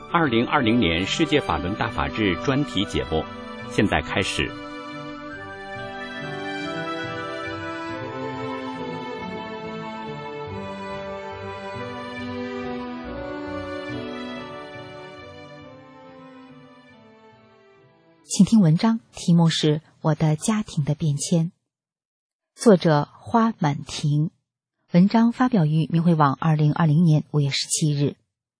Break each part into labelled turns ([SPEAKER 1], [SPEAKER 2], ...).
[SPEAKER 1] 2020年世界法轮大法日专题节目，现在开始。
[SPEAKER 2] 请听文章，题目是《我的家庭的变迁》，作者花满庭。文章发表于明慧网2020年5月17日。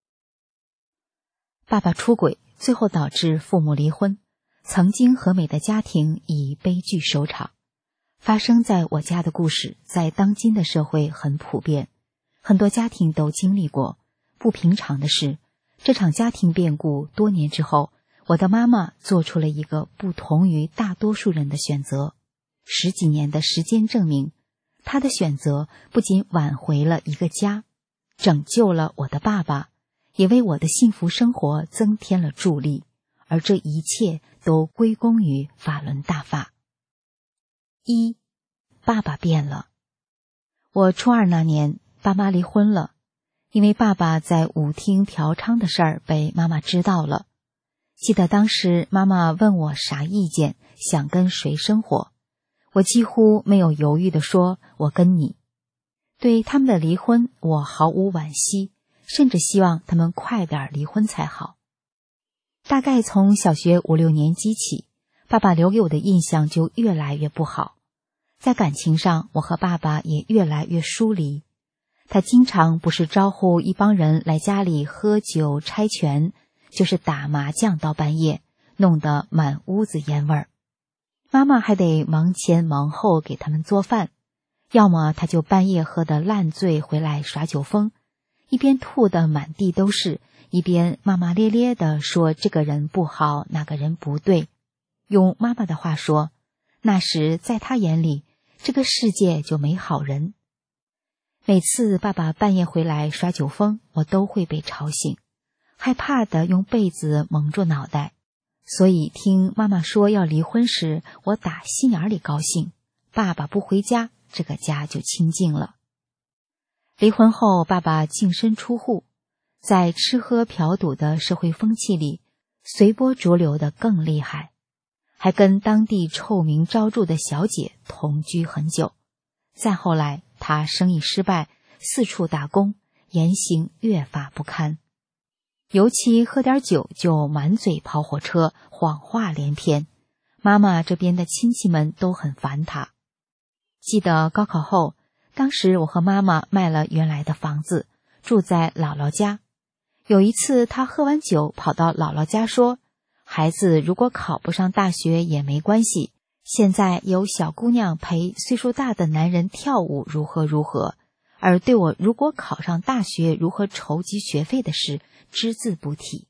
[SPEAKER 2] 爸爸出轨，最后导致父母离婚，曾经和美的家庭以悲剧收场。发生在我家的故事，在当今的社会很普遍，很多家庭都经历过。不平常的是，这场家庭变故多年之后，我的妈妈做出了一个不同于大多数人的选择。10几年的时间证明，她的选择不仅挽回了一个家，拯救了我的爸爸，也为我的幸福生活增添了助力，而这一切都归功于法轮大法。1. 爸爸变了。我初二那年，爸妈离婚了，因为爸爸在舞厅嫖娼的事儿被妈妈知道了。记得当时妈妈问我啥意见，想跟谁生活，我几乎没有犹豫地说我跟你。对他们的离婚我毫无惋惜，甚至希望他们快点离婚才好。大概从小学5、6年级起，爸爸留给我的印象就越来越不好。在感情上，我和爸爸也越来越疏离。他经常不是招呼一帮人来家里喝酒猜拳，就是打麻将到半夜，弄得满屋子烟味儿。妈妈还得忙前忙后给他们做饭，要么他就半夜喝得烂醉回来耍酒疯，一边吐得满地都是，一边骂骂咧咧地说这个人不好，那个人不对。用妈妈的话说，那时在他眼里，这个世界就没好人。每次爸爸半夜回来耍酒疯，我都会被吵醒，害怕地用被子蒙住脑袋。所以听妈妈说要离婚时，我打心眼里高兴，爸爸不回家，这个家就清静了。离婚后，爸爸净身出户，在吃喝嫖赌的社会风气里，随波逐流的更厉害，还跟当地臭名昭著的小姐同居很久。再后来，他生意失败，四处打工，言行越发不堪。尤其喝点酒就满嘴跑火车，谎话连篇，妈妈这边的亲戚们都很烦他。记得高考后，当时我和妈妈卖了原来的房子，住在姥姥家。有一次他喝完酒跑到姥姥家说，孩子如果考不上大学也没关系，现在有小姑娘陪岁数大的男人跳舞如何如何，而对我如果考上大学如何筹集学费的事只字不提。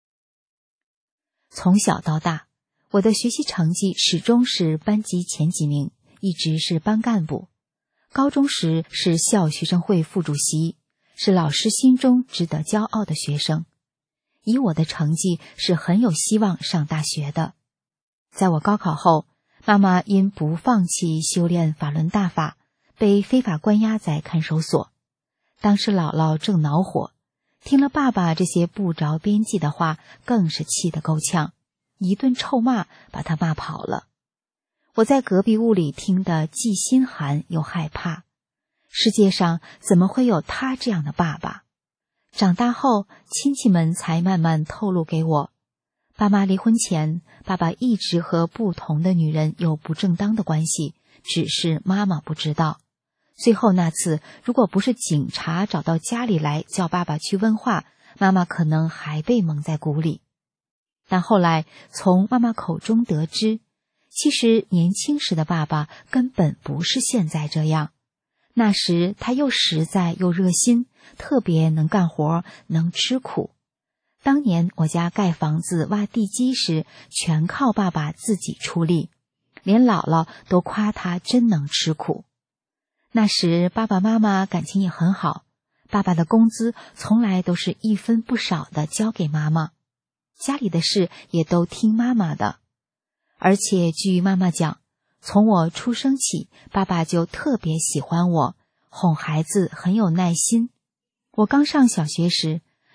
[SPEAKER 2] 从小到大，我的学习成绩始终是班级前几名，一直是班干部。高中时是校学生会副主席，是老师心中值得骄傲的学生。以我的成绩是很有希望上大学的。在我高考后，妈妈因不放弃修炼法轮大法，被非法关押在看守所。当时姥姥正恼火，听了爸爸这些不着边际的话，更是气得够呛，一顿臭骂把他骂跑了。我在隔壁屋里听得既心寒又害怕，世界上怎么会有他这样的爸爸？长大后，亲戚们才慢慢透露给我，爸妈离婚前，爸爸一直和不同的女人有不正当的关系，只是妈妈不知道。最后那次，如果不是警察找到家里来叫爸爸去问话，妈妈可能还被蒙在鼓里。但后来从妈妈口中得知，其实年轻时的爸爸根本不是现在这样。那时他又实在又热心，特别能干活，能吃苦。当年我家盖房子挖地基时，全靠爸爸自己出力，连姥姥都夸他真能吃苦。那时爸爸妈妈感情也很好，爸爸的工资从来都是一分不少的交给妈妈，家里的事也都听妈妈的。而且据妈妈讲，从我出生起，爸爸就特别喜欢我，哄孩子很有耐心。我刚上小学时，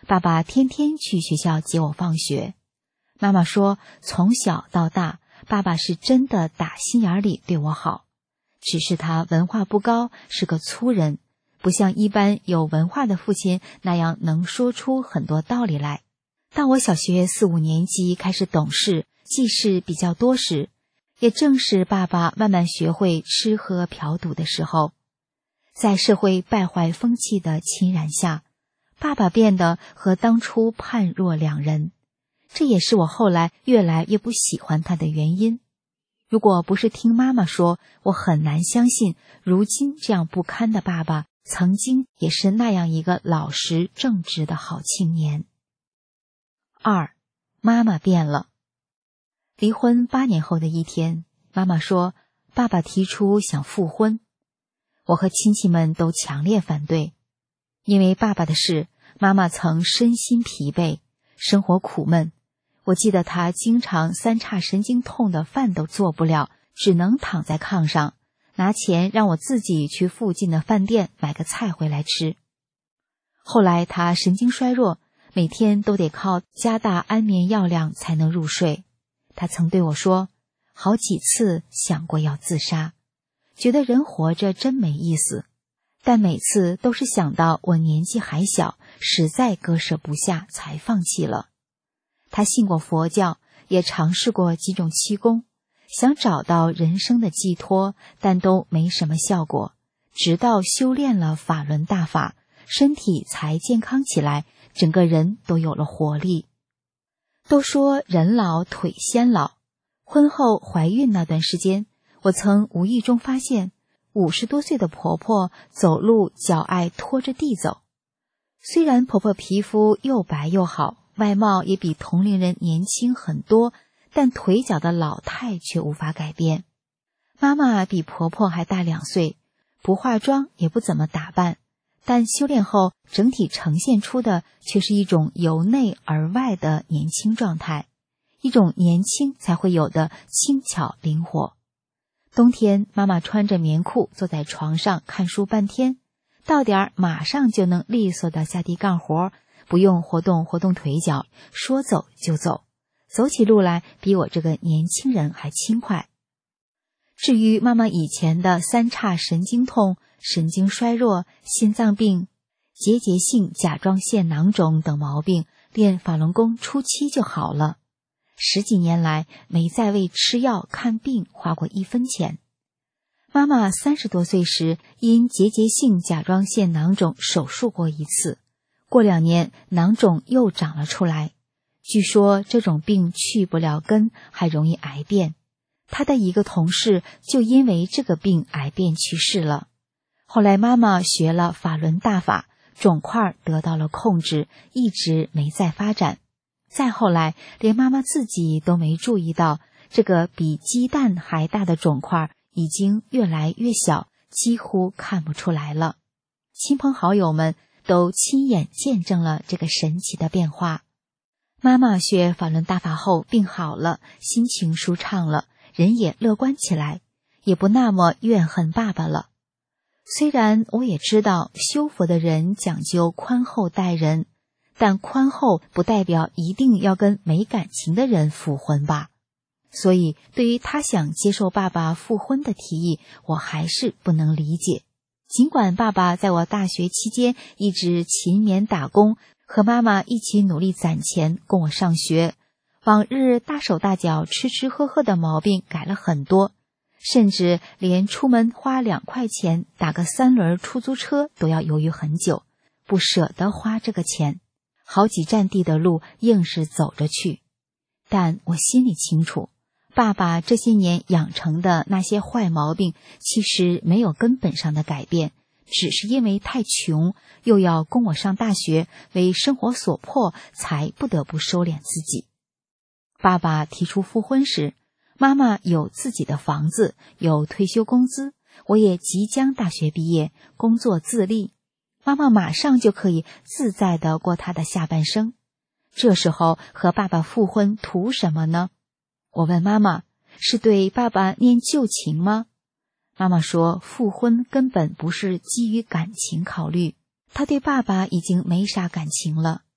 [SPEAKER 2] 爸爸天天去学校接我放学。妈妈说，从小到大，爸爸是真的打心眼里对我好，只是他文化不高，是个粗人，不像一般有文化的父亲那样能说出很多道理来。当我小学4、5年级开始懂事，记事比较多时，也正是爸爸慢慢学会吃喝嫖赌的时候。在社会败坏风气的侵染下，爸爸变得和当初判若两人，这也是我后来越来越不喜欢他的原因。如果不是听妈妈说，我很难相信如今这样不堪的爸爸曾经也是那样一个老实正直的好青年。2. 妈妈变了。离婚8年后的一天，妈妈说爸爸提出想复婚。我和亲戚们都强烈反对，因为爸爸的事，妈妈曾身心疲惫，生活苦闷。我记得她经常3叉神经痛的饭都做不了，只能躺在炕上，拿钱让我自己去附近的饭店买个菜回来吃。后来她神经衰弱，每天都得靠加大安眠药量才能入睡。她曾对我说，好几次想过要自杀，觉得人活着真没意思，但每次都是想到我年纪还小，实在割舍不下才放弃了。他信过佛教，也尝试过几种气功，想找到人生的寄托，但都没什么效果。直到修炼了法轮大法，身体才健康起来，整个人都有了活力。都说人老腿先老，婚后怀孕那段时间，我曾无意中发现50多岁的婆婆走路脚爱拖着地走。虽然婆婆皮肤又白又好，外貌也比同龄人年轻很多，但腿脚的老态却无法改变。妈妈比婆婆还大2岁，不化妆也不怎么打扮，但修炼后整体呈现出的却是一种由内而外的年轻状态，一种年轻才会有的轻巧灵活。冬天，妈妈穿着棉裤坐在床上看书半天，到点儿马上就能利索地下地干活，不用活动活动腿脚，说走就走，走起路来比我这个年轻人还轻快。至于妈妈以前的3叉神经痛、神经衰弱、心脏病、结节性甲状腺囊肿等毛病，练法轮功初期就好了。10几年来没再为吃药看病花过1分钱。妈妈30多岁时因结节性甲状腺囊肿手术过1次，过2年囊肿又长了出来，据说这种病去不了根，还容易癌变。她的一个同事就因为这个病癌变去世了。后来妈妈学了法轮大法，肿块得到了控制，一直没再发展。再后来，连妈妈自己都没注意到，这个比鸡蛋还大的肿块已经越来越小，几乎看不出来了。亲朋好友们都亲眼见证了这个神奇的变化。妈妈学法轮大法后病好了，心情舒畅了，人也乐观起来，也不那么怨恨爸爸了。虽然我也知道修佛的人讲究宽厚待人，但宽厚不代表一定要跟没感情的人复婚吧。所以对于他想接受爸爸复婚的提议，我还是不能理解。尽管爸爸在我大学期间一直勤勉打工，和妈妈一起努力攒钱供我上学，往日大手大脚吃吃喝喝的毛病改了很多，甚至连出门花2块钱打个3轮出租车都要犹豫很久，不舍得花这个钱，好几站地的路硬是走着去。但我心里清楚，爸爸这些年养成的那些坏毛病其实没有根本上的改变，只是因为太穷，又要供我上大学，为生活所迫，才不得不收敛自己。爸爸提出复婚时，妈妈有自己的房子，有退休工资，我也即将大学毕业，工作自立，妈妈马上就可以自在地过她的下半生。这时候和爸爸复婚图什么呢？我问妈妈，是对爸爸念旧情吗？妈妈说，复婚根本不是基于感情考虑，她对爸爸已经没啥感情了。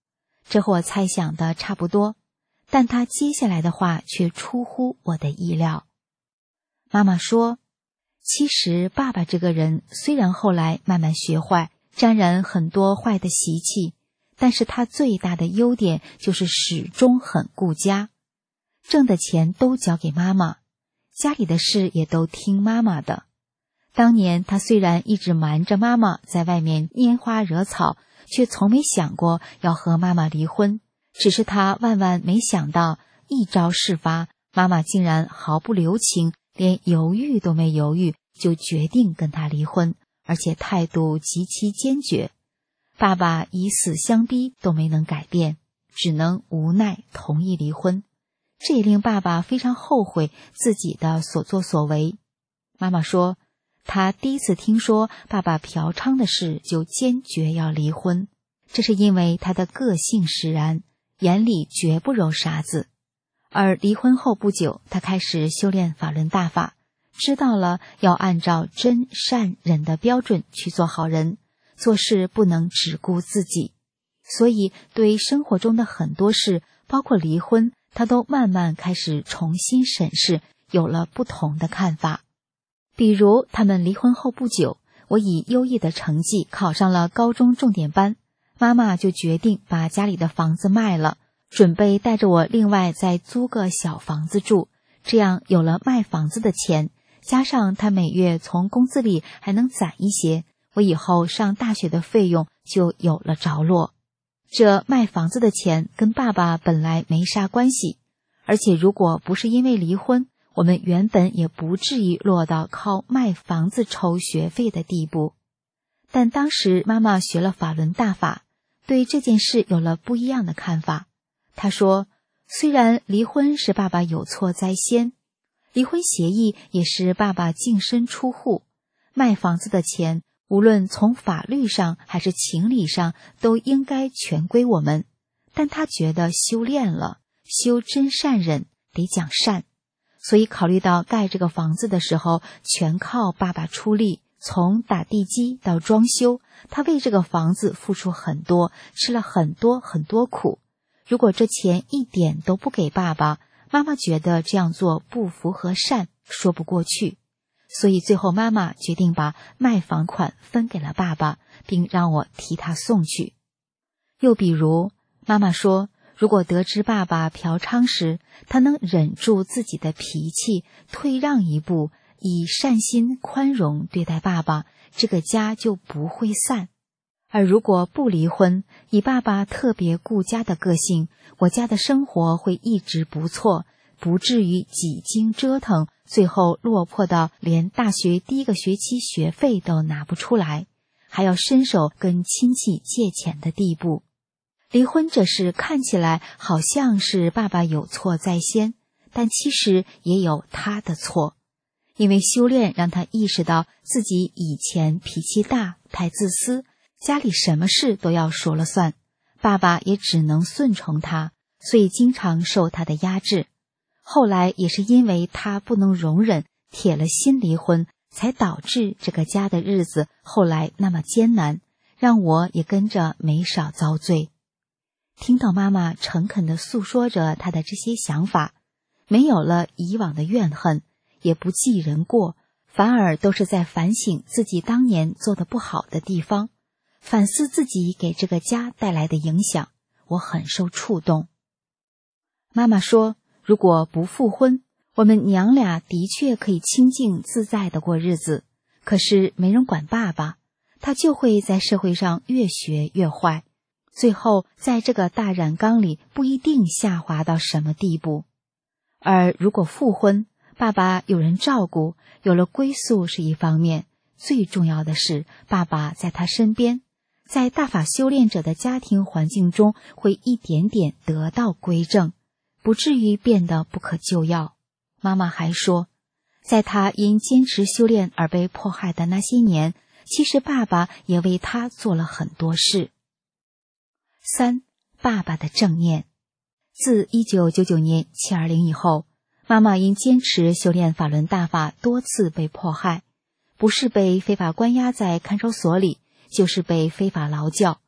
[SPEAKER 2] 这和我猜想的差不多，但他接下来的话却出乎我的意料。妈妈说，其实爸爸这个人虽然后来慢慢学坏，沾染很多坏的习气，但是他最大的优点就是始终很顾家，挣的钱都交给妈妈，家里的事也都听妈妈的。当年他虽然一直瞒着妈妈在外面拈花惹草，却从没想过要和妈妈离婚，只是他万万没想到，一招事发，妈妈竟然毫不留情，连犹豫都没犹豫，就决定跟他离婚，而且态度极其坚决。爸爸以死相逼都没能改变，只能无奈同意离婚。这也令爸爸非常后悔自己的所作所为。妈妈说，他第一次听说爸爸嫖娼的事就坚决要离婚，这是因为他的个性使然，眼里绝不揉沙子。而离婚后不久，他开始修炼法轮大法，知道了要按照真善忍的标准去做好人，做事不能只顾自己，所以对生活中的很多事，包括离婚，他都慢慢开始重新审视，有了不同的看法。比如他们离婚后不久，我以优异的成绩考上了高中重点班，妈妈就决定把家里的房子卖了，准备带着我另外再租个小房子住，这样有了卖房子的钱，加上他每月从工资里还能攒一些，我以后上大学的费用就有了着落。这卖房子的钱跟爸爸本来没啥关系，而且如果不是因为离婚，我们原本也不至于落到靠卖房子筹学费的地步。但当时妈妈学了法轮大法，对这件事有了不一样的看法。她说，虽然离婚是爸爸有错在先，离婚协议也是爸爸净身出户，卖房子的钱无论从法律上还是情理上都应该全归我们，但他觉得修炼了，修真善忍得讲善，所以考虑到盖这个房子的时候全靠爸爸出力，从打地基到装修，他为这个房子付出很多，吃了很多很多苦。如果这钱一点都不给爸爸，妈妈觉得这样做不符合善，说不过去。所以最后妈妈决定把卖房款分给了爸爸，并让我替他送去。又比如妈妈说，如果得知爸爸嫖娼时，他能忍住自己的脾气，退让一步，以善心宽容对待爸爸，这个家就不会散。而如果不离婚，以爸爸特别顾家的个性，我家的生活会一直不错，不至于几经折腾，最后落魄到连大学第一个学期学费都拿不出来，还要伸手跟亲戚借钱的地步。离婚这事看起来好像是爸爸有错在先，但其实也有他的错，因为修炼让他意识到自己以前脾气大，太自私，家里什么事都要说了算，爸爸也只能顺从他，所以经常受他的压制。后来也是因为他不能容忍，铁了心离婚，才导致这个家的日子后来那么艰难，让我也跟着没少遭罪。听到妈妈诚恳地诉说着她的这些想法，没有了以往的怨恨，也不记人过，反而都是在反省自己当年做的不好的地方，反思自己给这个家带来的影响，我很受触动。妈妈说，如果不复婚，我们娘俩的确可以清静自在地过日子，可是没人管爸爸，他就会在社会上越学越坏，最后在这个大染缸里不一定下滑到什么地步。而如果复婚，爸爸有人照顾，有了归宿是一方面，最重要的是爸爸在他身边，在大法修炼者的家庭环境中会一点点得到归正，不至于变得不可救药。妈妈还说，在他因坚持修炼而被迫害的那些年，其实爸爸也为他做了很多事。3. 爸爸的正念。自1999年720以后，妈妈因坚持修炼法轮大法多次被迫害，不是被非法关押在看守所里，就是被非法劳教。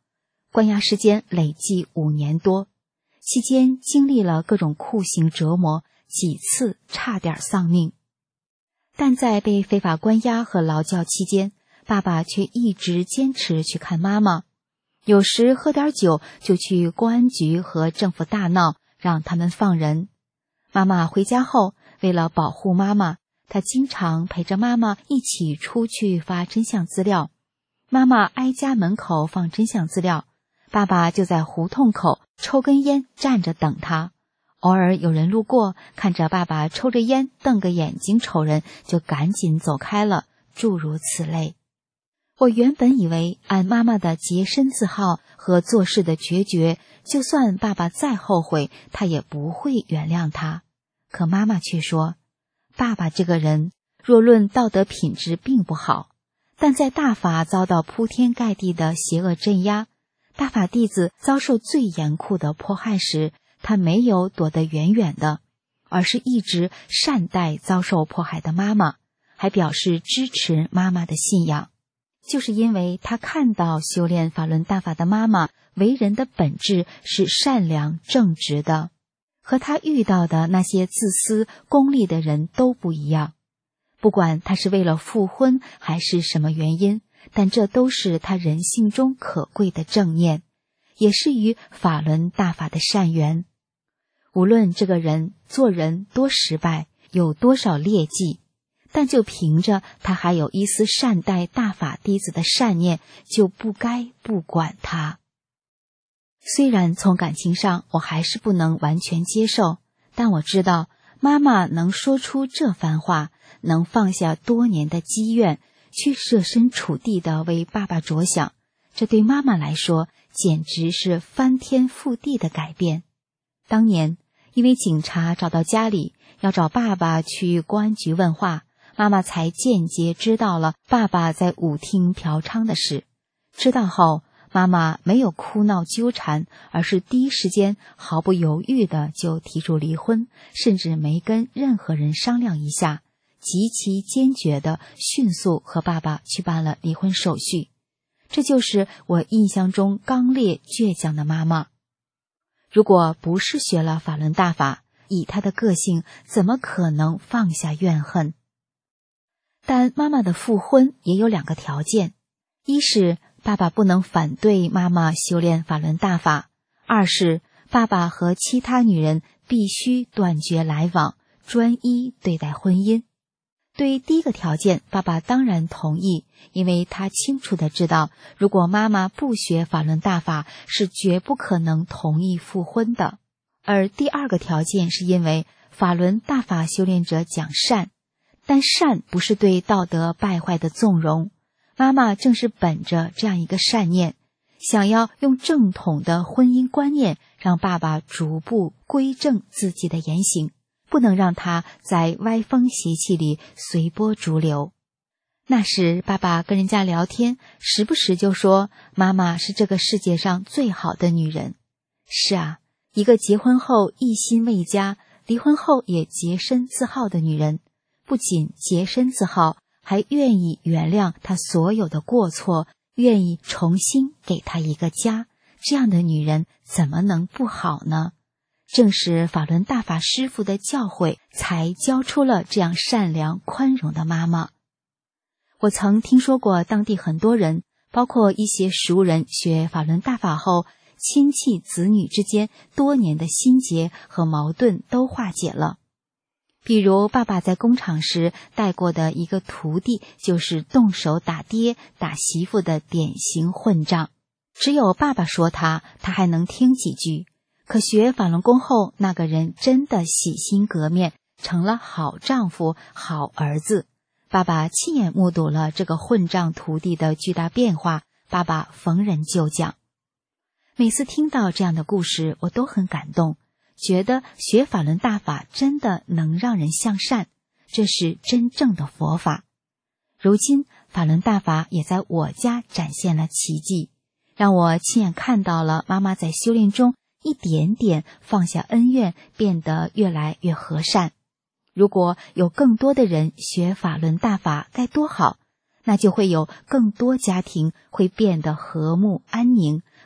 [SPEAKER 2] 关押时间累计5年多，期间经历了各种酷刑折磨，几次差点丧命。但在被非法关押和劳教期间，爸爸却一直坚持去看妈妈，有时喝点酒就去公安局和政府大闹，让他们放人。妈妈回家后，为了保护妈妈，他经常陪着妈妈一起出去发真相资料。妈妈挨家门口放真相资料，爸爸就在胡同口抽根烟站着等他。偶尔有人路过，看着爸爸抽着烟瞪个眼睛瞅人，就赶紧走开了，诸如此类。我原本以为按妈妈的洁身自好和做事的决绝，就算爸爸再后悔，他也不会原谅他。可妈妈却说，爸爸这个人若论道德品质并不好，但在大法遭到铺天盖地的邪恶镇压，大法弟子遭受最严酷的迫害时，他没有躲得远远的，而是一直善待遭受迫害的妈妈，还表示支持妈妈的信仰。就是因为他看到修炼法轮大法的妈妈为人的本质是善良正直的，和他遇到的那些自私功利的人都不一样。不管他是为了复婚还是什么原因，但这都是他人性中可贵的正念，也是与法轮大法的善缘。无论这个人做人多失败，有多少劣迹，但就凭着他还有一丝善待大法弟子的善念，就不该不管他。虽然从感情上我还是不能完全接受，但我知道妈妈能说出这番话，能放下多年的积怨，去设身处地地为爸爸着想，这对妈妈来说简直是翻天覆地的改变。当年因为警察找到家里，要找爸爸去公安局问话，妈妈才间接知道了爸爸在舞厅嫖娼的事。知道后，妈妈没有哭闹纠缠，而是第一时间毫不犹豫地就提出离婚，甚至没跟任何人商量一下，极其坚决地迅速和爸爸去办了离婚手续。这就是我印象中刚烈倔强的妈妈。如果不是学了法轮大法，以她的个性怎么可能放下怨恨？但妈妈的复婚也有2个条件，一是爸爸不能反对妈妈修炼法轮大法，二是爸爸和其他女人必须断绝来往，专一对待婚姻。对第一个条件，爸爸当然同意，因为他清楚地知道，如果妈妈不学法轮大法，是绝不可能同意复婚的。而第2个条件是因为法轮大法修炼者讲善，但善不是对道德败坏的纵容。妈妈正是本着这样一个善念，想要用正统的婚姻观念让爸爸逐步归正自己的言行，不能让他在歪风邪气里随波逐流。那时爸爸跟人家聊天，时不时就说妈妈是这个世界上最好的女人。是啊，一个结婚后一心为家，离婚后也洁身自好的女人，不仅洁身自好，还愿意原谅她所有的过错，愿意重新给她一个家，这样的女人怎么能不好呢？正是法轮大法师父的教诲，才教出了这样善良宽容的妈妈。我曾听说过当地很多人，包括一些熟人，学法轮大法后，亲戚子女之间多年的心结和矛盾都化解了。比如爸爸在工厂时带过的一个徒弟，就是动手打爹打媳妇的典型混账，只有爸爸说他还能听几句。可学法轮功后，那个人真的洗心革面，成了好丈夫好儿子。爸爸亲眼目睹了这个混账徒弟的巨大变化，爸爸逢人就讲。每次听到这样的故事，我都很感动，觉得学法轮大法真的能让人向善，这是真正的佛法。如今法轮大法也在我家展现了奇迹，让我亲眼看到了妈妈在修炼中一点点放下恩怨，变得越来越和善。如果有更多的人学法轮大法该多好，那就会有更多家庭会变得和睦安宁，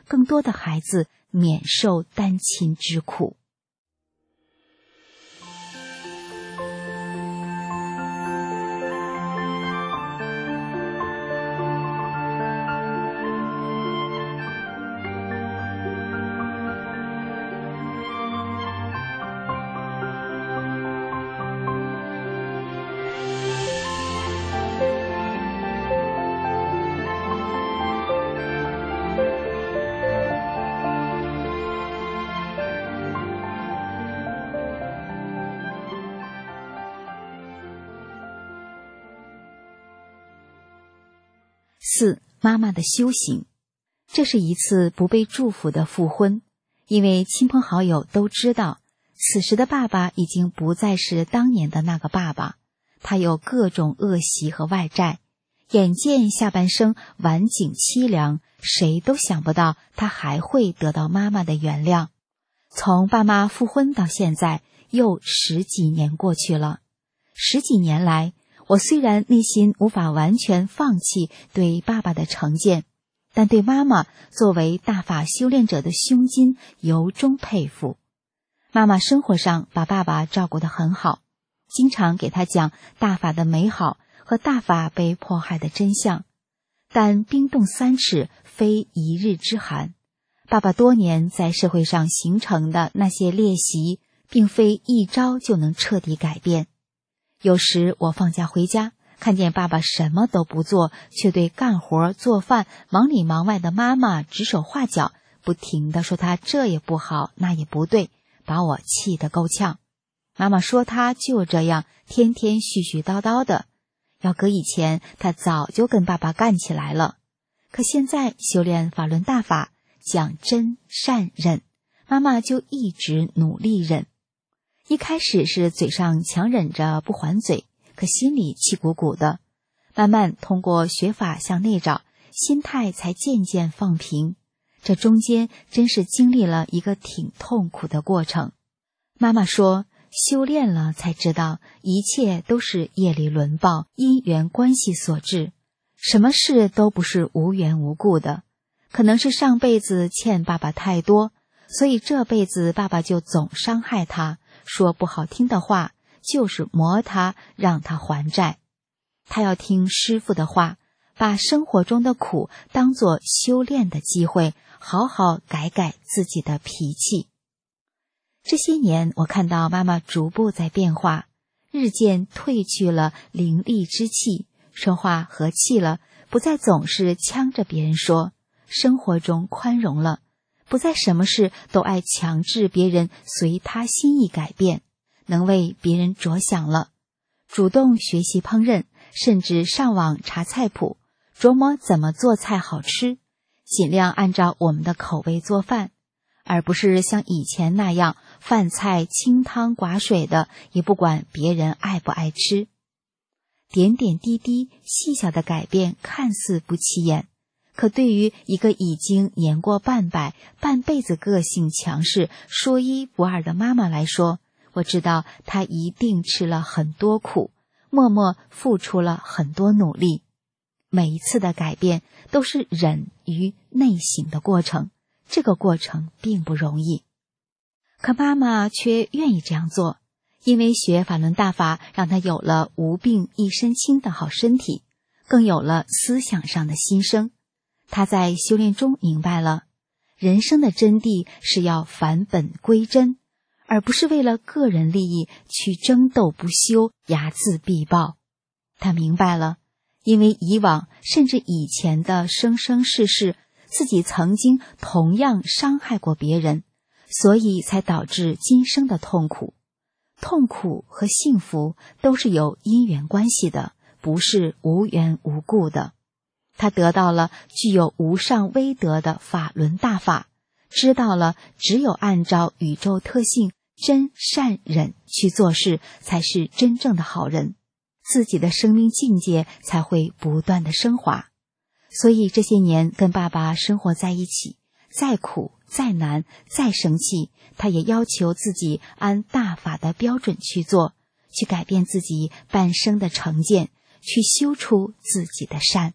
[SPEAKER 2] 更多的孩子免受单亲之苦。4. 妈妈的修行。这是一次不被祝福的复婚，因为亲朋好友都知道，此时的爸爸已经不再是当年的那个爸爸，他有各种恶习和外债，眼见下半生晚景凄凉，谁都想不到他还会得到妈妈的原谅。从爸妈复婚到现在，又10几年过去了。10几年来，我虽然内心无法完全放弃对爸爸的成见，但对妈妈作为大法修炼者的胸襟由衷佩服。妈妈生活上把爸爸照顾得很好，经常给他讲大法的美好和大法被迫害的真相。但冰冻3尺非一日之寒，爸爸多年在社会上形成的那些劣习，并非一朝就能彻底改变。有时我放假回家，看见爸爸什么都不做，却对干活做饭忙里忙外的妈妈指手画脚，不停地说他这也不好那也不对，把我气得够呛。妈妈说他就这样天天絮絮叨叨的，要搁以前他早就跟爸爸干起来了。可现在修炼法轮大法，讲真善忍，妈妈就一直努力忍。一开始是嘴上强忍着不还嘴，可心里气鼓鼓的，慢慢通过学法向内找，心态才渐渐放平。这中间真是经历了一个挺痛苦的过程。妈妈说，修炼了才知道，一切都是业力轮报、因缘关系所致，什么事都不是无缘无故的。可能是上辈子欠爸爸太多，所以这辈子爸爸就总伤害他，说不好听的话，就是磨他，让他还债。他要听师父的话，把生活中的苦当作修炼的机会，好好改改自己的脾气。这些年，我看到妈妈逐步在变化，日渐褪去了凌厉之气，说话和气了，不再总是呛着别人说，生活中宽容了，不再什么事都爱强制别人随他心意改变，能为别人着想了，主动学习烹饪，甚至上网查菜谱，琢磨怎么做菜好吃，尽量按照我们的口味做饭，而不是像以前那样饭菜清汤寡水的，也不管别人爱不爱吃。点点滴滴细小的改变看似不起眼，可对于一个已经年过半百、半辈子个性强势、说一不二的妈妈来说，我知道她一定吃了很多苦，默默付出了很多努力。每一次的改变都是忍于内省的过程，这个过程并不容易。可妈妈却愿意这样做，因为学法轮大法让她有了无病一身轻的好身体，更有了思想上的新生。她在修炼中明白了，人生的真谛是要返本归真，而不是为了个人利益去争斗不休、睚眦必报。她明白了，因为以往甚至以前的生生世世，自己曾经同样伤害过别人，所以才导致今生的痛苦。痛苦和幸福都是有因缘关系的，不是无缘无故的。他得到了具有无上威德的法轮大法，知道了只有按照宇宙特性真善忍去做事，才是真正的好人，自己的生命境界才会不断的升华。所以这些年跟爸爸生活在一起，再苦再难再生气，他也要求自己按大法的标准去做，去改变自己半生的成见，去修出自己的善，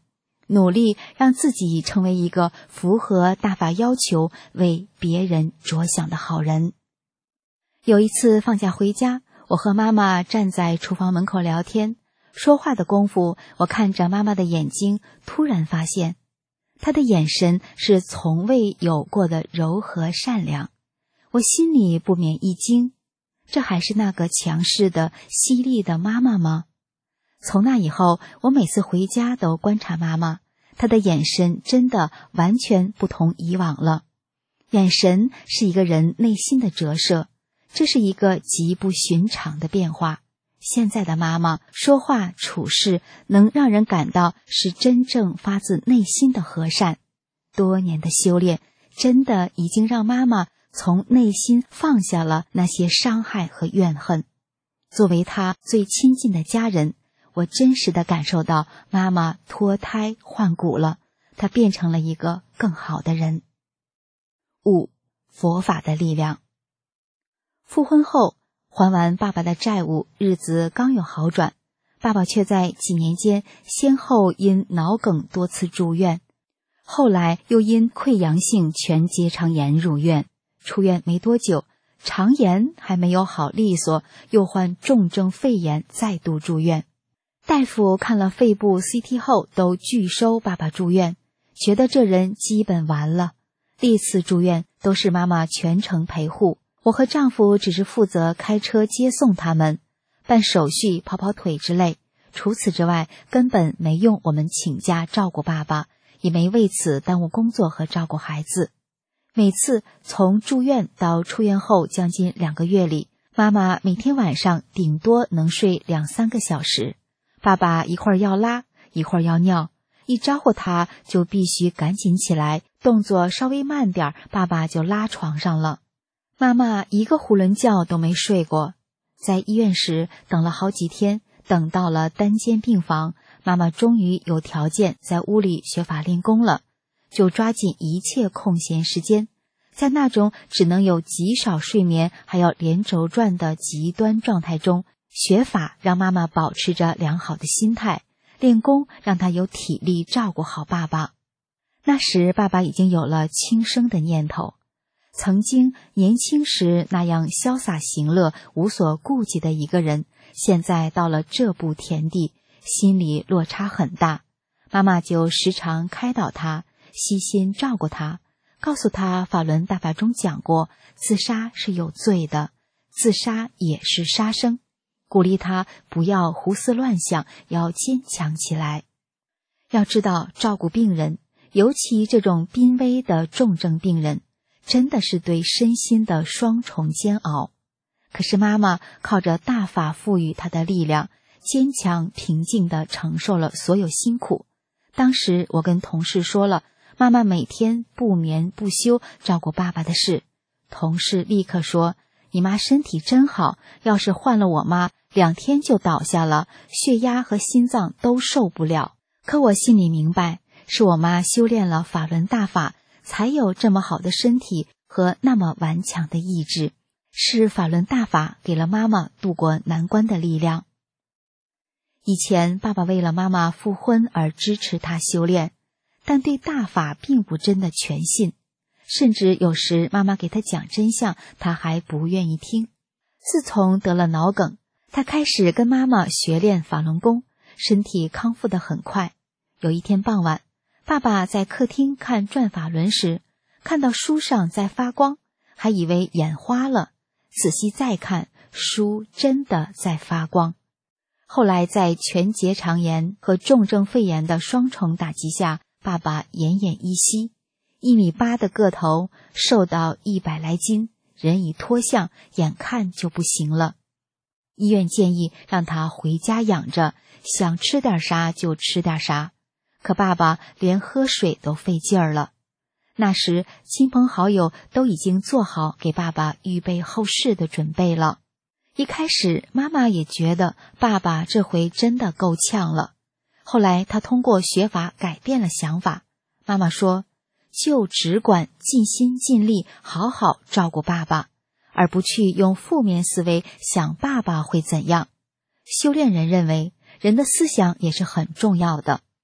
[SPEAKER 2] 努力让自己成为一个符合大法要求、为别人着想的好人。有一次放假回家，我和妈妈站在厨房门口聊天，说话的功夫，我看着妈妈的眼睛，突然发现她的眼神是从未有过的柔和善良。我心里不免一惊，这还是那个强势的、犀利的妈妈吗？从那以后，我每次回家都观察妈妈，她的眼神真的完全不同以往了。眼神是一个人内心的折射，这是一个极不寻常的变化。现在的妈妈说话处事能让人感到是真正发自内心的和善。多年的修炼真的已经让妈妈从内心放下了那些伤害和怨恨。作为她最亲近的家人，我真实地感受到妈妈脱胎换骨了，她变成了一个更好的人。5. 佛法的力量。复婚后还完爸爸的债务，日子刚有好转，爸爸却在几年间先后因脑梗多次住院，后来又因溃疡性全结肠炎入院。出院没多久，肠炎还没有好利索，又患重症肺炎再度住院。大夫看了肺部 CT 后都拒收爸爸住院，觉得这人基本完了。历次住院都是妈妈全程陪护，我和丈夫只是负责开车接送他们，办手续、跑跑腿之类。除此之外，根本没用我们请假照顾爸爸，也没为此耽误工作和照顾孩子。每次从住院到出院后将近2个月里，妈妈每天晚上顶多能睡2-3个小时。爸爸一会儿要拉，一会儿要尿，一招呼他就必须赶紧起来，动作稍微慢点，爸爸就拉床上了。妈妈一个囫囵觉都没睡过。在医院时等了好几天，等到了单间病房，妈妈终于有条件在屋里学法练功了，就抓紧一切空闲时间，在那种只能有极少睡眠还要连轴转的极端状态中学法，让妈妈保持着良好的心态，练功让她有体力照顾好爸爸。那时爸爸已经有了轻生的念头，曾经年轻时那样潇洒行乐无所顾忌的一个人，现在到了这步田地，心里落差很大。妈妈就时常开导他，悉心照顾他，告诉他法轮大法中讲过，自杀是有罪的，自杀也是杀生，鼓励他不要胡思乱想，要坚强起来。要知道，照顾病人，尤其这种濒危的重症病人，真的是对身心的双重煎熬。可是妈妈靠着大法赋予她的力量，坚强平静地承受了所有辛苦。当时我跟同事说了妈妈每天不眠不休照顾爸爸的事，同事立刻说，你妈身体真好，要是换了我妈2天就倒下了，血压和心脏都受不了。可我心里明白，是我妈修炼了法轮大法，才有这么好的身体和那么顽强的意志，是法轮大法给了妈妈渡过难关的力量。以前爸爸为了妈妈复婚而支持她修炼，但对大法并不真的全信，甚至有时妈妈给他讲真相，他还不愿意听。自从得了脑梗，他开始跟妈妈学练法轮功，身体康复得很快。有一天傍晚，爸爸在客厅看转法轮时，看到书上在发光，还以为眼花了，仔细再看，书真的在发光。后来在全结肠炎和重症肺炎的双重打击下，爸爸奄奄一息，1.8米的个头，瘦到100来斤，人已脱相，眼看就不行了。医院建议让他回家养着，想吃点啥就吃点啥。可爸爸连喝水都费劲儿了。那时亲朋好友都已经做好给爸爸预备后事的准备了。一开始妈妈也觉得爸爸这回真的够呛了，后来他通过学法改变了想法。妈妈说，就只管尽心尽力好好照顾爸爸，而不去用负面思维想爸爸会怎样。修炼人认为人的思想也是很重要的。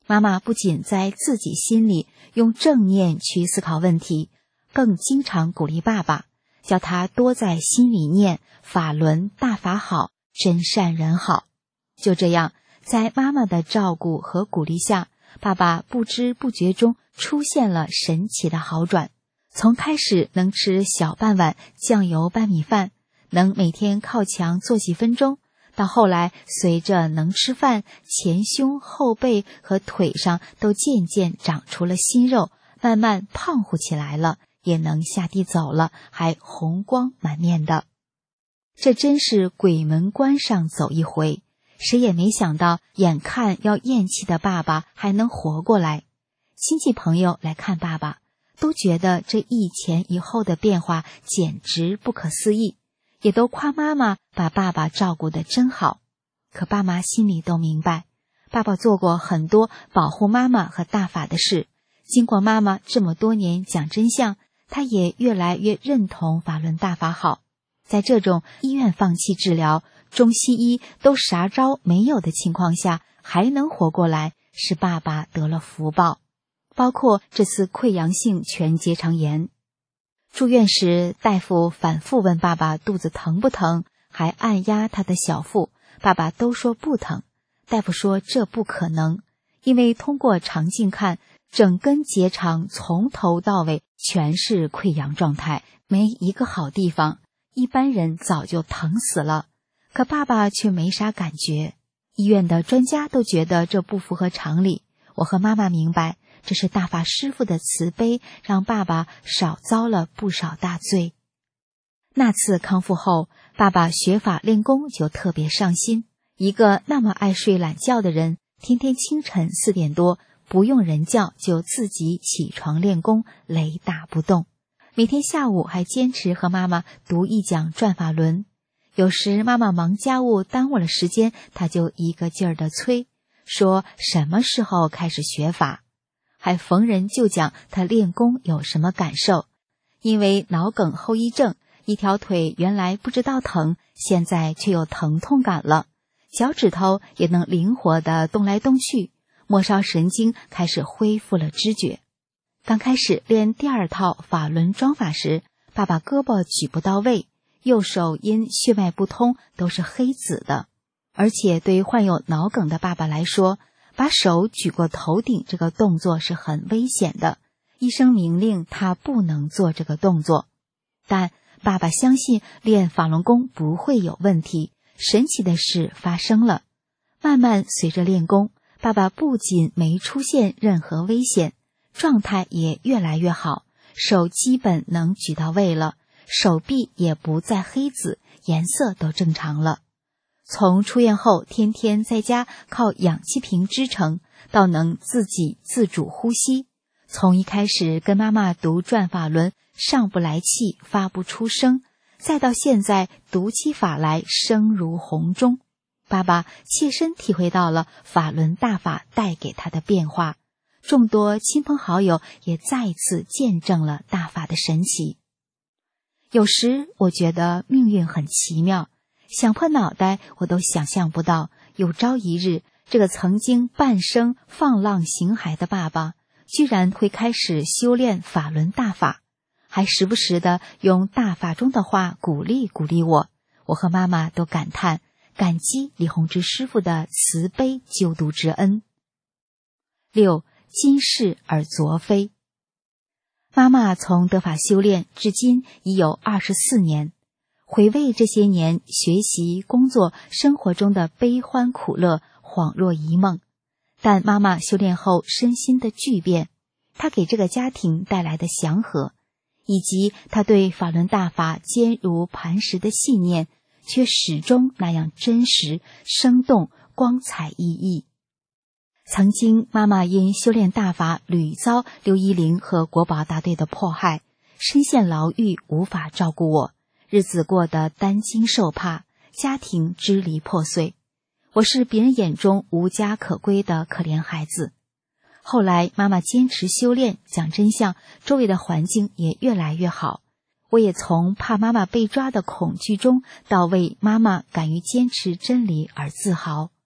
[SPEAKER 2] 妈妈不仅在自己心里用正念去思考问题，更经常鼓励爸爸，叫他多在心里念法轮大法好，真善人好。就这样，在妈妈的照顾和鼓励下，爸爸不知不觉中出现了神奇的好转。从开始能吃小半碗酱油拌米饭，能每天靠墙坐几分钟，到后来随着能吃饭，前胸后背和腿上都渐渐长出了新肉，慢慢胖乎起来了，也能下地走了，还红光满面的。这真是鬼门关上走一回，谁也没想到眼看要咽气的爸爸还能活过来。亲戚朋友来看爸爸，都觉得这一前一后的变化简直不可思议，也都夸妈妈把爸爸照顾得真好。可爸妈心里都明白，爸爸做过很多保护妈妈和大法的事，经过妈妈这么多年讲真相，他也越来越认同法轮大法好。在这种医院放弃治疗，中西医都啥招没有的情况下还能活过来，是爸爸得了福报。包括这次溃疡性全结肠炎，住院时大夫反复问爸爸肚子疼不疼，还按压他的小腹，爸爸都说不疼。大夫说这不可能，因为通过肠镜看，整根结肠从头到尾全是溃疡状态，没一个好地方，一般人早就疼死了。可爸爸却没啥感觉，医院的专家都觉得这不符合常理。我和妈妈明白，这是大法师父的慈悲，让爸爸少遭了不少大罪。那次康复后，爸爸学法练功就特别上心。一个那么爱睡懒觉的人，天天清晨4点多不用人叫就自己起床练功，雷打不动。每天下午还坚持和妈妈读一讲转法轮。有时妈妈忙家务耽误了时间，他就一个劲儿地催，说什么时候开始学法，还逢人就讲他练功有什么感受。因为脑梗后遗症，一条腿原来不知道疼，现在却有疼痛感了，脚趾头也能灵活地动来动去，末梢神经开始恢复了知觉。刚开始练第2套法轮桩法时，爸爸胳膊举不到位，右手因血脉不通都是黑紫的，而且对于患有脑梗的爸爸来说，把手举过头顶这个动作是很危险的，医生明令他不能做这个动作。但爸爸相信练法轮功不会有问题，神奇的事发生了。慢慢随着练功，爸爸不仅没出现任何危险，状态也越来越好，手基本能举到位了，手臂也不再黑紫，颜色都正常了。从出院后天天在家靠氧气瓶支撑，到能自己自主呼吸，从一开始跟妈妈读转法轮上不来气，发不出声，再到现在读起法来声如洪钟，爸爸切身体会到了法轮大法带给他的变化。众多亲朋好友也再次见证了大法的神奇。有时我觉得命运很奇妙，想破脑袋我都想象不到，有朝一日这个曾经半生放浪形骸的爸爸，居然会开始修炼法轮大法，还时不时地用大法中的话鼓励鼓励我。我和妈妈都感叹，感激李洪志师父的慈悲救度之恩。6. 今世而昨非。妈妈从得法修炼至今已有24年，回味这些年学习、工作、生活中的悲欢苦乐，恍若一梦。但妈妈修炼后身心的巨变，她给这个家庭带来的祥和，以及她对法轮大法坚如磐石的信念，却始终那样真实、生动、光彩熠熠。曾经妈妈因修炼大法屡遭610和国保大队的迫害，身陷牢狱，无法照顾我，日子过得担惊受怕，家庭支离破碎。我是别人眼中无家可归的可怜孩子。后来妈妈坚持修炼，讲真相，周围的环境也越来越好。我也从怕妈妈被抓的恐惧中，到为妈妈敢于坚持真理而自豪。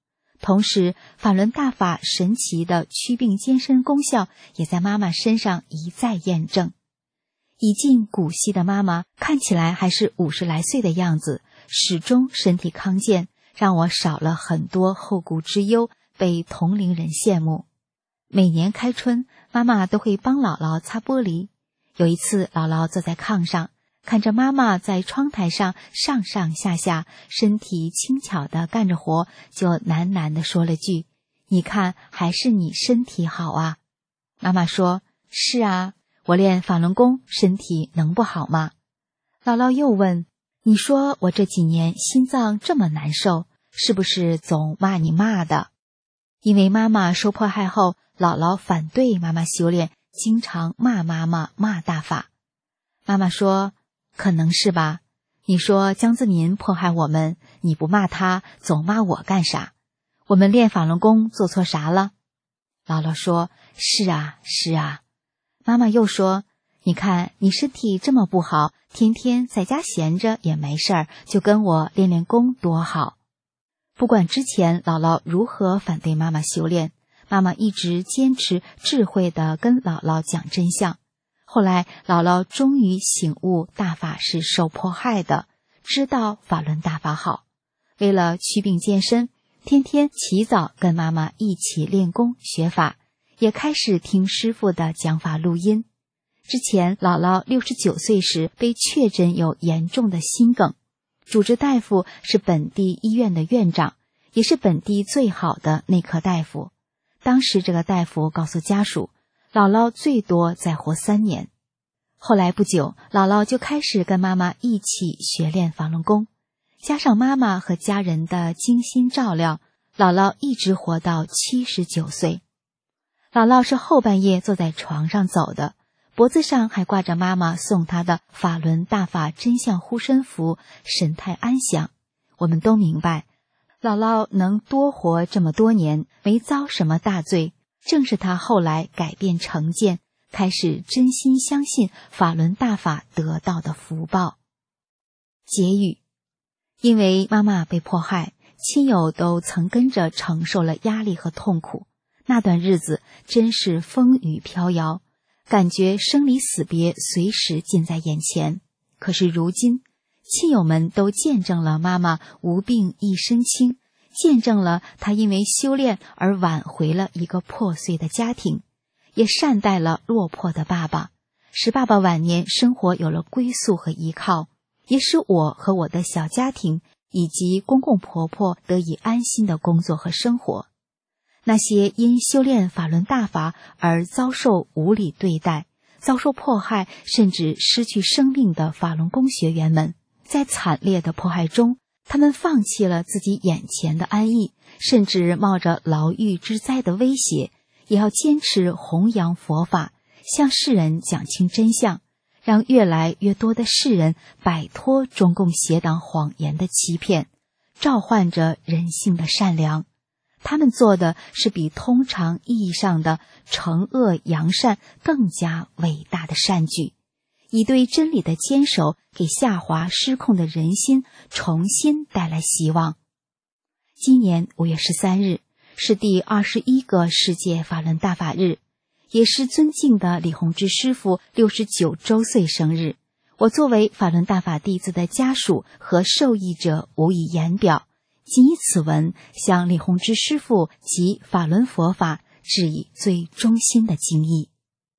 [SPEAKER 2] 同时法轮大法神奇的祛病健身功效也在妈妈身上一再验证。已近古稀的妈妈看起来还是50来岁的样子，始终身体康健，让我少了很多后顾之忧，被同龄人羡慕。每年开春，妈妈都会帮姥姥擦玻璃。有一次，姥姥坐在炕上，看着妈妈在窗台上上上下下，身体轻巧地干着活，就喃喃地说了句：“你看，还是你身体好啊。”妈妈说：“是啊，我练法轮功，身体能不好吗？”姥姥又问：“你说我这几年心脏这么难受，是不是总骂你骂的？”因为妈妈受迫害后，姥姥反对妈妈修炼，经常骂妈妈骂大法。妈妈说：“可能是吧，你说江自民迫害我们，你不骂他，总骂我干啥？我们练法轮功做错啥了？”姥姥说：“是啊，是啊。”妈妈又说：“你看你身体这么不好，天天在家闲着也没事儿，就跟我练练功多好。”不管之前姥姥如何反对妈妈修炼，妈妈一直坚持智慧地跟姥姥讲真相。后来姥姥终于醒悟，大法是受迫害的，知道法轮大法好。为了祛病健身，天天起早跟妈妈一起练功学法，也开始听师父的讲法录音。之前姥姥69岁时被确诊有严重的心梗，主治大夫是本地医院的院长，也是本地最好的内科大夫。当时这个大夫告诉家属，姥姥最多再活3年。后来不久，姥姥就开始跟妈妈一起学练法轮功，加上妈妈和家人的精心照料，姥姥一直活到79岁。姥姥是后半夜坐在床上走的，脖子上还挂着妈妈送她的法轮大法真相护身符，神态安详。我们都明白，姥姥能多活这么多年，没遭什么大罪，正是她后来改变成见，开始真心相信法轮大法得到的福报。结语：因为妈妈被迫害，亲友都曾跟着承受了压力和痛苦，那段日子真是风雨飘摇，感觉生离死别随时近在眼前。可是如今，亲友们都见证了妈妈无病一身轻，见证了她因为修炼而挽回了一个破碎的家庭，也善待了落魄的爸爸，使爸爸晚年生活有了归宿和依靠，也使我和我的小家庭以及公公婆婆得以安心的工作和生活。那些因修炼法轮大法而遭受无理对待、遭受迫害，甚至失去生命的法轮功学员们，在惨烈的迫害中，他们放弃了自己眼前的安逸，甚至冒着牢狱之灾的威胁，也要坚持弘扬佛法，向世人讲清真相，让越来越多的世人摆脱中共邪党谎言的欺骗，召唤着人性的善良。他们做的是比通常意义上的惩恶扬善更加伟大的善举，以对真理的坚守给下滑失控的人心重新带来希望。今年5月13日是第21个世界法轮大法日，也是尊敬的李洪志师父69周岁生日。我作为法轮大法弟子的家属和受益者无以言表，谨以此文向李洪志师父及法轮佛法致以最衷心的敬意。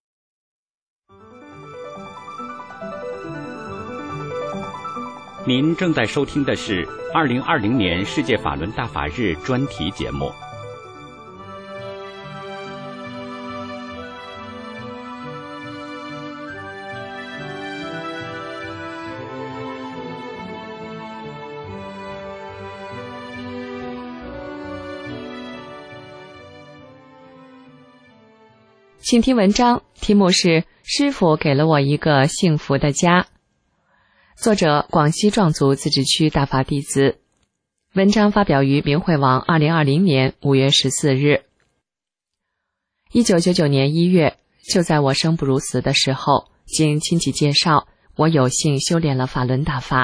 [SPEAKER 1] 您正在收听的是2020年世界法轮大法日专题节目。
[SPEAKER 3] 请听文章，题目是《师父给了我一个幸福的家》，作者广西壮族自治区大法弟子。文章发表于明慧网2020年5月14日。1999年1月，就在我生不如死的时候，经亲戚介绍，我有幸修炼了法轮大法，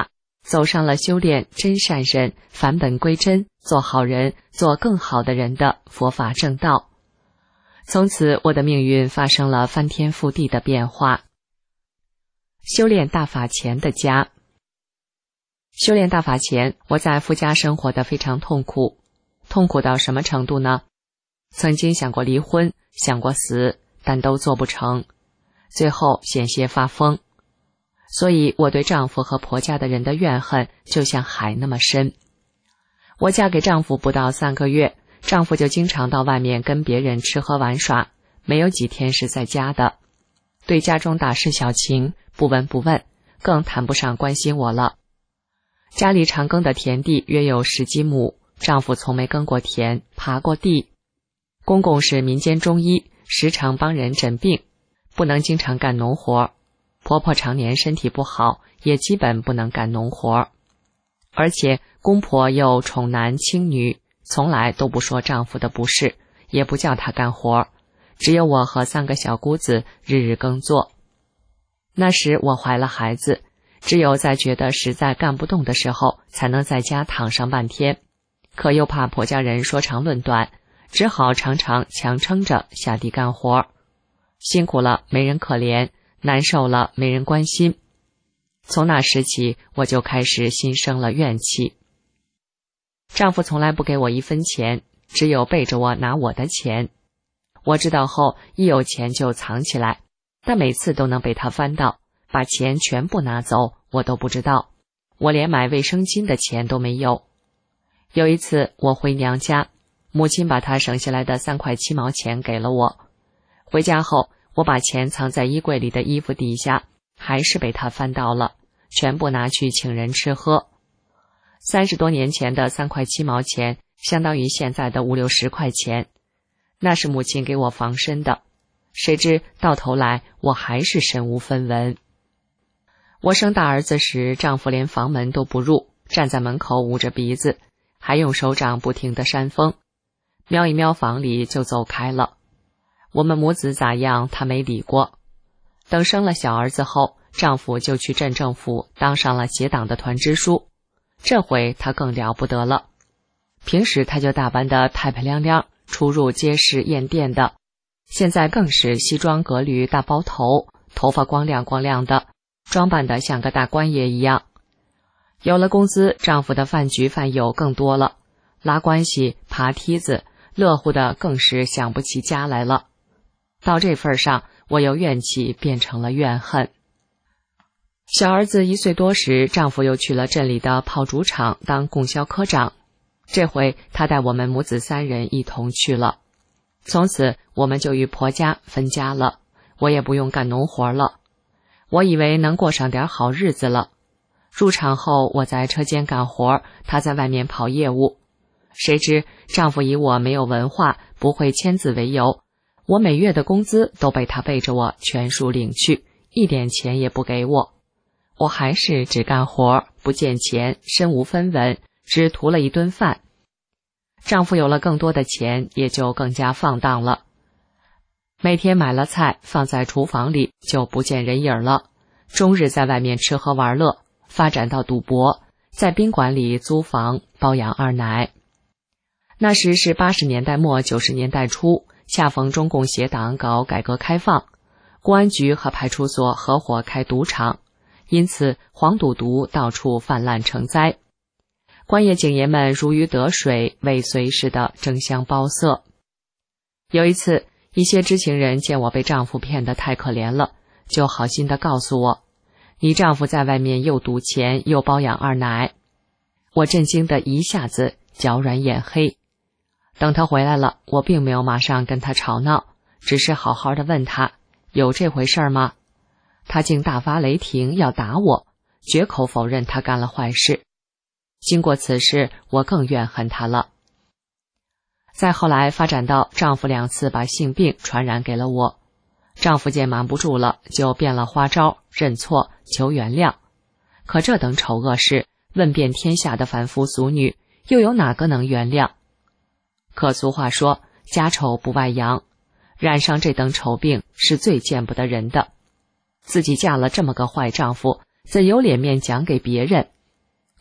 [SPEAKER 3] 走上了修炼真善人、返本归真、做好人、做更好的人的佛法正道。从此我的命运发生了翻天覆地的变化。修炼大法前的家。修炼大法前，我在夫家生活得非常痛苦。痛苦到什么程度呢？曾经想过离婚，想过死，但都做不成，最后险些发疯。所以我对丈夫和婆家的人的怨恨就像海那么深。我嫁给丈夫不到3个月，丈夫就经常到外面跟别人吃喝玩耍，没有几天是在家的。对家中大事小情不闻不问，更谈不上关心我了。家里常耕的田地约有10几亩，丈夫从没耕过田，耙过地。公公是民间中医，时常帮人诊病，不能经常干农活。婆婆常年身体不好，也基本不能干农活。而且公婆又重男轻女，从来都不说丈夫的不是，也不叫他干活，只有我和3个小姑子日日耕作。那时我怀了孩子，只有在觉得实在干不动的时候，才能在家躺上半天，可又怕婆家人说长论短，只好常常强撑着下地干活。辛苦了没人可怜，难受了没人关心。从那时起，我就开始心生了怨气。丈夫从来不给我1分钱，只有背着我拿我的钱。我知道后，一有钱就藏起来，但每次都能被他翻到，把钱全部拿走，我都不知道。我连买卫生巾的钱都没有。有一次我回娘家，母亲把她省下来的3块7毛钱给了我。回家后，我把钱藏在衣柜里的衣服底下，还是被他翻到了，全部拿去请人吃喝。30多年前的3块7毛钱，相当于现在的5、60块钱，那是母亲给我防身的。谁知到头来，我还是身无分文。我生大儿子时，丈夫连房门都不入，站在门口捂着鼻子，还用手掌不停地扇风，瞄一瞄房里就走开了。我们母子咋样，他没理过。等生了小儿子后，丈夫就去镇政府当上了协党的团支书。这回他更了不得了，平时他就打扮得太漂亮亮，出入街市宴店的，现在更是西装革履大包头，头发光亮光亮的，装扮得像个大官爷一样。有了工资，丈夫的饭局饭友更多了，拉关系爬梯子，乐乎的更是想不起家来了。到这份上，我由怨气变成了怨恨。小儿子1岁多时，丈夫又去了镇里的炮竹厂当供销科长，这回他带我们母子3人一同去了。从此我们就与婆家分家了，我也不用干农活了。我以为能过上点好日子了。入厂后，我在车间干活，他在外面跑业务。谁知丈夫以我没有文化，不会签字为由，我每月的工资都被他背着我全数领去，一点钱也不给我。我还是只干活不见钱，身无分文，只图了一顿饭。丈夫有了更多的钱，也就更加放荡了。每天买了菜放在厨房里就不见人影了，终日在外面吃喝玩乐，发展到赌博，在宾馆里租房包养二奶。那时是80年代末90年代初，恰逢中共协党搞改革开放，公安局和派出所合伙开赌场，因此黄赌毒到处泛滥成灾。官业警爷们如鱼得水，尾随似的争相包色。有一次，一些知情人见我被丈夫骗得太可怜了，就好心地告诉我，你丈夫在外面又赌钱又包养二奶。我震惊得一下子脚软眼黑。等他回来了，我并没有马上跟他吵闹，只是好好地问他，有这回事吗？他竟大发雷霆要打我，绝口否认他干了坏事。经过此事，我更怨恨他了。再后来发展到丈夫2次把性病传染给了我，丈夫见瞒不住了，就变了花招，认错求原谅。可这等丑恶事，问遍天下的凡夫俗女，又有哪个能原谅？可俗话说，家丑不外扬，染上这等丑病是最见不得人的。自己嫁了这么个坏丈夫，怎有脸面讲给别人？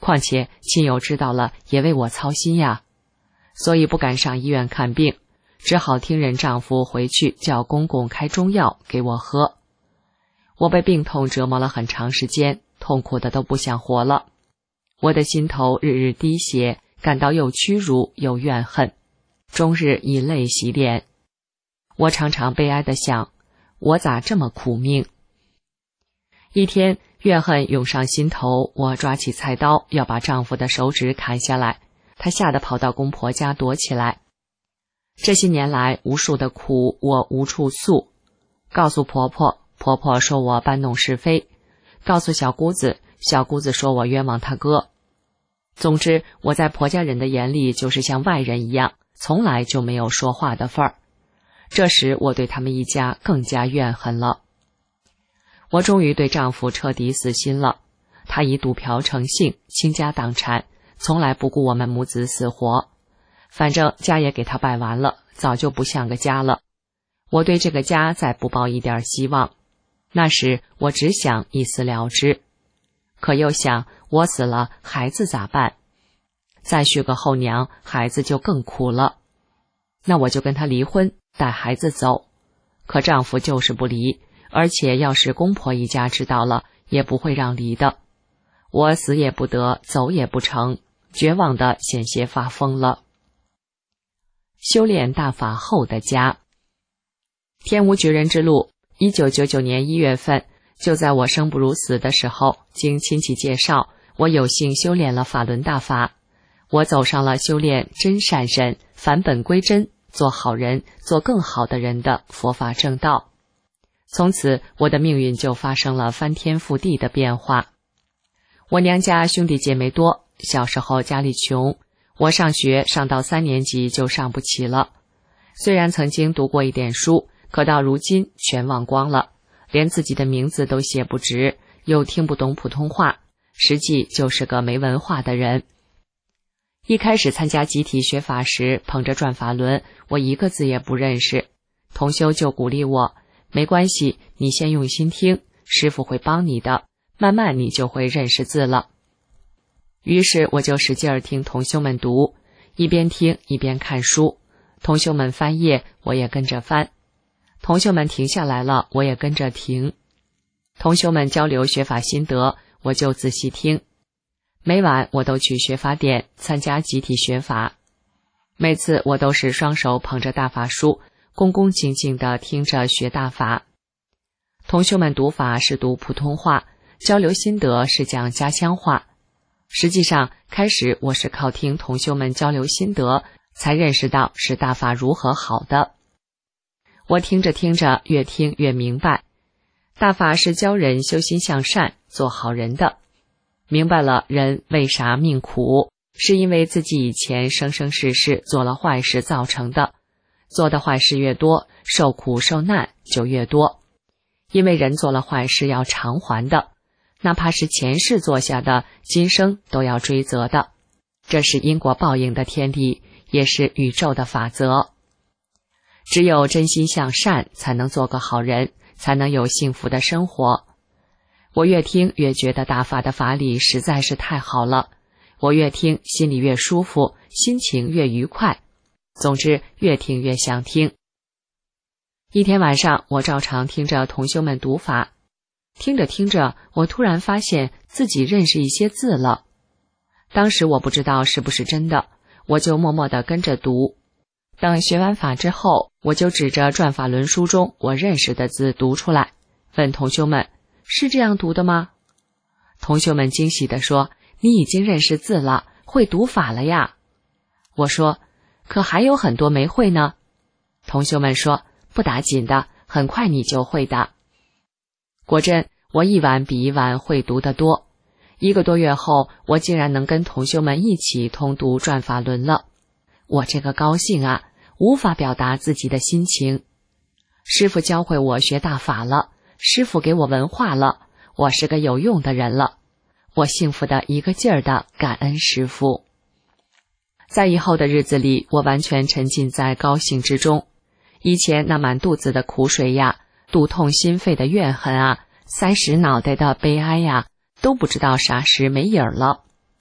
[SPEAKER 3] 况且亲友知道了也为我操心呀，所以不敢上医院看病，只好听人丈夫回去叫公公开中药给我喝。我被病痛折磨了很长时间，痛苦的都不想活了。我的心头日日滴血，感到又屈辱又怨恨，终日以泪洗脸。我常常悲哀地想，我咋这么苦命？一天，怨恨涌上心头，我抓起菜刀要把丈夫的手指砍下来，他吓得跑到公婆家躲起来。这些年来无数的苦我无处诉，告诉婆婆，婆婆说我搬弄是非，告诉小姑子，小姑子说我冤枉他哥。总之，我在婆家人的眼里就是像外人一样，从来就没有说话的份儿。这时我对他们一家更加怨恨了。我终于对丈夫彻底死心了，他以赌嫖成性，倾家荡产，从来不顾我们母子死活。反正家也给他败完了，早就不像个家了。我对这个家再不抱一点希望。那时我只想一死了之，可又想我死了，孩子咋办？再续个后娘，孩子就更苦了。那我就跟他离婚，带孩子走。可丈夫就是不离，而且要是公婆一家知道了，也不会让离的。我死也不得，走也不成，绝望的险些发疯了。修炼大法后的家。天无绝人之路。1999年1月份，就在我生不如死的时候，经亲戚介绍，我有幸修炼了法轮大法。我走上了修炼真善忍、返本归真、做好人、做更好的人的佛法正道。从此，我的命运就发生了翻天覆地的变化。我娘家兄弟姐妹多，小时候家里穷，我上学上到3年级就上不起了。虽然曾经读过一点书，可到如今全忘光了，连自己的名字都写不直，又听不懂普通话，实际就是个没文化的人。一开始参加集体学法时，捧着转法轮，我一个字也不认识，同修就鼓励我，没关系，你先用心听，师父会帮你的，慢慢你就会认识字了。于是我就使劲儿听同修们读，一边听一边看书，同修们翻页，我也跟着翻。同修们停下来了，我也跟着停。同修们交流学法心得，我就仔细听。每晚我都去学法店参加集体学法，每次我都是双手捧着大法书，恭恭敬敬地听着学大法。同修们读法是读普通话，交流心得是讲家乡话。实际上，开始我是靠听同修们交流心得，才认识到是大法如何好的。我听着听着，越听越明白，大法是教人修心向善，做好人的。明白了人为啥命苦，是因为自己以前生生世世做了坏事造成的，做的坏事越多，受苦受难就越多。因为人做了坏事要偿还的，哪怕是前世做下的，今生都要追责的。这是因果报应的天理，也是宇宙的法则。只有真心向善，才能做个好人，才能有幸福的生活。我越听越觉得大法的法理实在是太好了，我越听心里越舒服，心情越愉快。总之，越听越想听。一天晚上，我照常听着同修们读法，听着听着，我突然发现自己认识一些字了。当时我不知道是不是真的，我就默默地跟着读。等学完法之后，我就指着转法轮书中我认识的字读出来，问同修们，是这样读的吗？同修们惊喜地说，你已经认识字了，会读法了呀。我说，可还有很多没会呢。同修们说，不打紧的，很快你就会的。果真，我一晚比一晚会读得多。1个多月后，我竟然能跟同修们一起通读转法轮了。我这个高兴啊，无法表达自己的心情。师父教会我学大法了，师父给我文化了，我是个有用的人了。我幸福的一个劲儿的感恩师父。在以后的日子里，我完全沉浸在高兴之中。以前那满肚子的苦水呀，肚痛心肺的怨恨啊，塞实脑袋的悲哀呀，都不知道啥时没影儿了。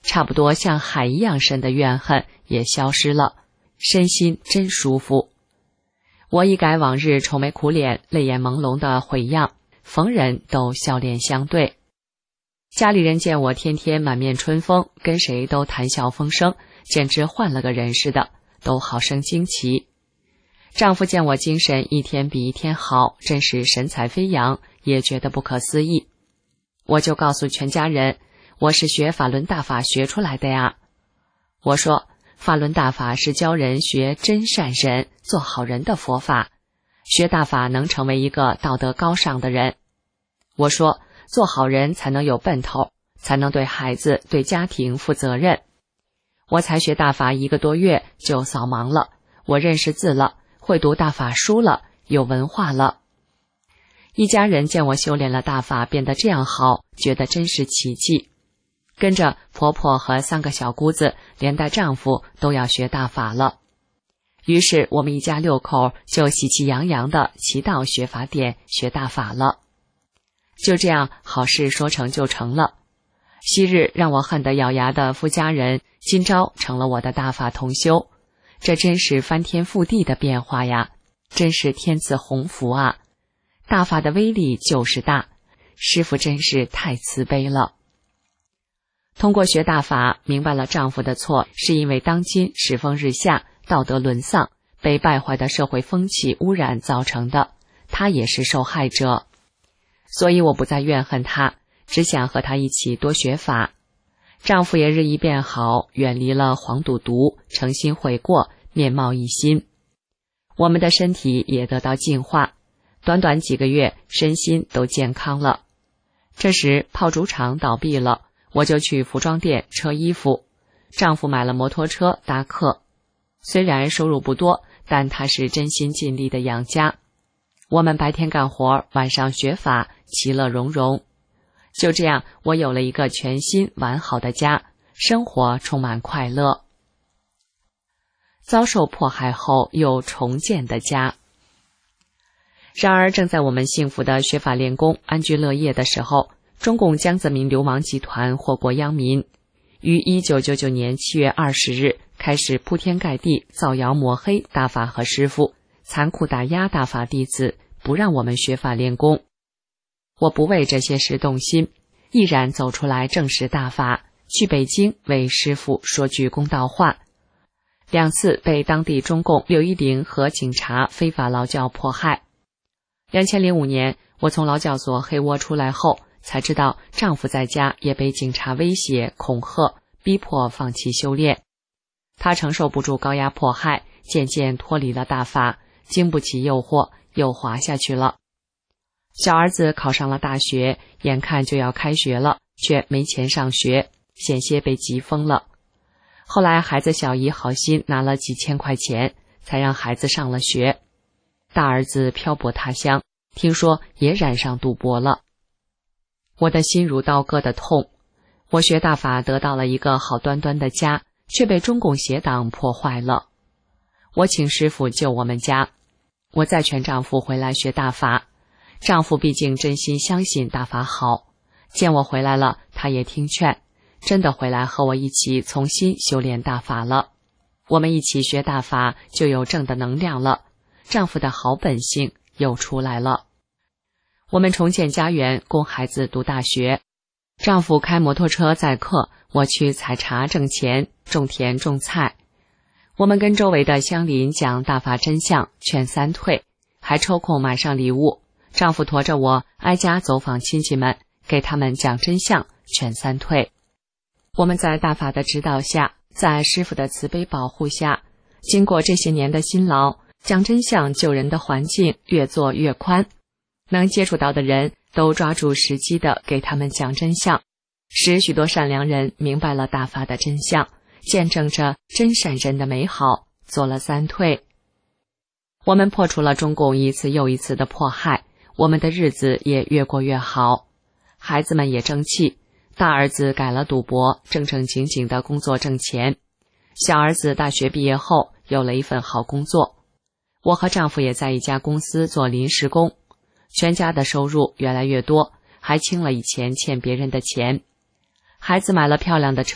[SPEAKER 3] 差不多像海一样深的怨恨也消失了，身心真舒服。我一改往日愁眉苦脸、泪眼朦胧的悔样，逢人都笑脸相对。家里人见我天天满面春风，跟谁都谈笑风生，简直换了个人似的，都好生惊奇。丈夫见我精神一天比一天好，真是神采飞扬，也觉得不可思议。我就告诉全家人，我是学法轮大法学出来的呀。我说，法轮大法是教人学真善忍、做好人的佛法，学大法能成为一个道德高尚的人。我说，做好人才能有奔头，才能对孩子、对家庭负责任。我才学大法1个多月就扫盲了，我认识字了，会读大法书了，有文化了。一家人见我修炼了大法变得这样好，觉得真是奇迹。跟着婆婆和3个小姑子，连带丈夫都要学大法了。于是我们一家6口就喜气洋洋地齐到学法典学大法了。就这样，好事说成就成了。昔日让我恨得咬牙的夫家人，今朝成了我的大法同修，这真是翻天覆地的变化呀，真是天赐鸿福啊！大法的威力就是大，师父真是太慈悲了。通过学大法，明白了丈夫的错是因为当今世风日下，道德沦丧，被败坏的社会风气污染造成的，他也是受害者。所以我不再怨恨他，只想和他一起多学法。丈夫也日益变好，远离了黄赌毒，诚心悔过，面貌一新。我们的身体也得到净化，短短几个月，身心都健康了。这时炮竹厂倒闭了，我就去服装店车衣服，丈夫买了摩托车搭客。虽然收入不多，但他是真心尽力的养家。我们白天干活，晚上学法，其乐融融。就这样，我有了一个全新完好的家，生活充满快乐。遭受迫害后又重建的家。然而正在我们幸福的学法练功、安居乐业的时候，中共江泽民流氓集团祸国殃民，于1999年7月20日开始铺天盖地造谣抹黑大法和师父，残酷打压大法弟子，不让我们学法练功。我不为这些事动心，毅然走出来正视大法，去北京为师父说句公道话。2次被当地中共610和警察非法劳教迫害。2005年，我从劳教所黑窝出来后，才知道丈夫在家也被警察威胁、恐吓，逼迫放弃修炼。他承受不住高压迫害，渐渐脱离了大法，经不起诱惑，又滑下去了。小儿子考上了大学，眼看就要开学了，却没钱上学，险些被急疯了。后来孩子小姨好心拿了几千块钱，才让孩子上了学。大儿子漂泊他乡，听说也染上赌博了。我的心如刀割的痛。我学大法得到了一个好端端的家，却被中共邪党破坏了。我请师父救我们家，我再劝丈夫回来学大法。丈夫毕竟真心相信大法好，见我回来了，他也听劝，真的回来和我一起重新修炼大法了。我们一起学大法，就有正的能量了，丈夫的好本性又出来了。我们重建家园，供孩子读大学。丈夫开摩托车载客，我去采茶挣钱，种田种菜。我们跟周围的乡邻讲大法真相，劝3退，还抽空买上礼物。丈夫驮着我挨家走访亲戚们，给他们讲真相，劝3退。我们在大法的指导下，在师父的慈悲保护下，经过这些年的辛劳，讲真相救人的环境越做越宽，能接触到的人都抓住时机的给他们讲真相，使许多善良人明白了大法的真相，见证着真善人的美好，做了3退。我们破除了中共一次又一次的迫害，我们的日子也越过越好。孩子们也争气，大儿子改了赌博，正正经经的工作挣钱。小儿子大学毕业后有了一份好工作。我和丈夫也在一家公司做临时工，全家的收入越来越多，还清了以前欠别人的钱。孩子买了漂亮的车，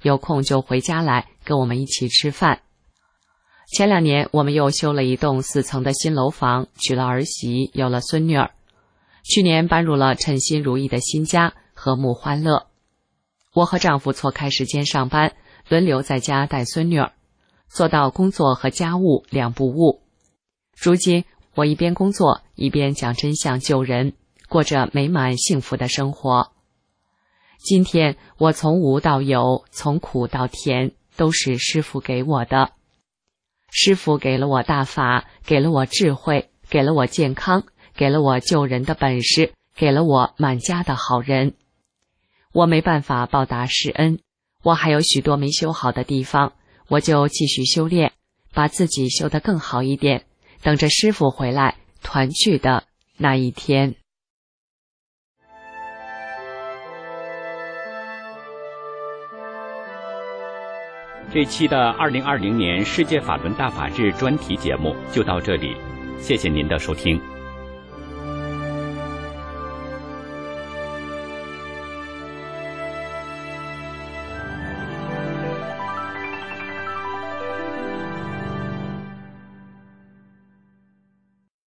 [SPEAKER 3] 有空就回家来跟我们一起吃饭。前2年我们又修了一栋4层的新楼房，娶了儿媳，有了孙女儿。去年搬入了称心如意的新家，和睦欢乐。我和丈夫错开时间上班，轮流在家带孙女儿，做到工作和家务两不误。如今我一边工作一边讲真相救人，过着美满幸福的生活。今天我从无到有，从苦到甜，都是师父给我的。师父给了我大法，给了我智慧，给了我健康，给了我救人的本事，给了我满家的好人。我没办法报答师恩，我还有许多没修好的地方，我就继续修炼，把自己修得更好一点，等着师父回来团聚的那一天。
[SPEAKER 1] 这期的2020年世界法轮大法日专题节目就到这里，谢谢您的收听。